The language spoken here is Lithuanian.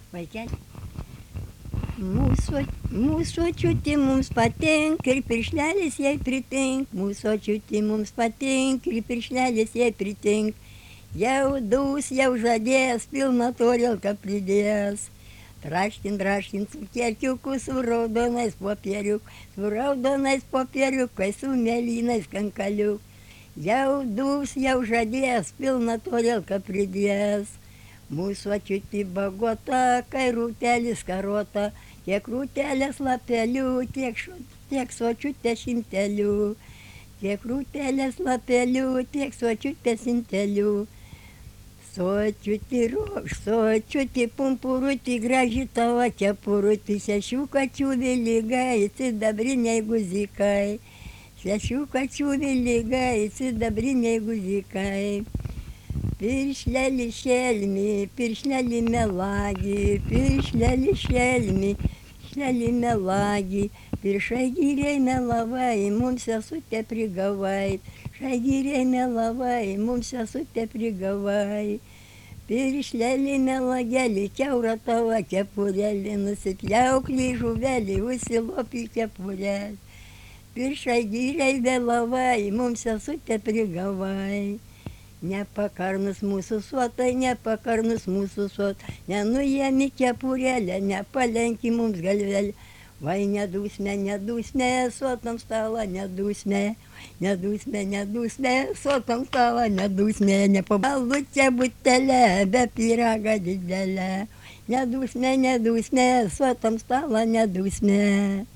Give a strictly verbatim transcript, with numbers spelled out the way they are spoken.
Vaikeli. Mūsų, mūsų čiutį mums patinka ir piršlelis jai pritink. Mūsų čiutį mums patinka ir piršlelis jai pritink. Jau dus, jau žadės, pilną torelką pridės. Traškin, traškin cukierkiukus su raudonais popieriuk, su raudonais popieriukais, su mėlynais kankaliuk. Jau dus, jau žadės, pilną torelką pridės. Mūsų ačiūti bagota, kai rūtelis karota, tiek rūtelės lapelių, tiek, šu, tiek sočiutė šimtelių. Tiek rūtelės lapelių, tiek sočiutė šimtelių. Sočiutį rokš, sočiutį pumpurutį, graži tavo kepurutį, šešių kačių viligai, sidabriniai guzikai. Šešių kačių viligai, sidabriniai guzikai. Piršleli šelmi, piršleli melagi, piršleli šelmi, piršleli melagi, piršai gyriai melavai, mums sesutė prigavai, piršai gyriai melavai, mums sesutė prigavai. Piršleli melageli, kiaura tavo kepurėlį, nusipjauk žuvelį, užsilopi kepurėlį. Piršai gyriai vėlavai, mums sesutė prigavai. Nepakarnus mūsų suotai, nepakarnus mūsų suotai, nenuėmi kepurėlę, nepalenki mums galvelę. Vai nedūsme, nedūsme, suotam stalą nedūsme, nedūsme, nedūsme, suotam stalą nedūsme, nepabalutė butelę, be pyraga didelę. Nedūsme, nedūsme, suotam stalą nedūsme.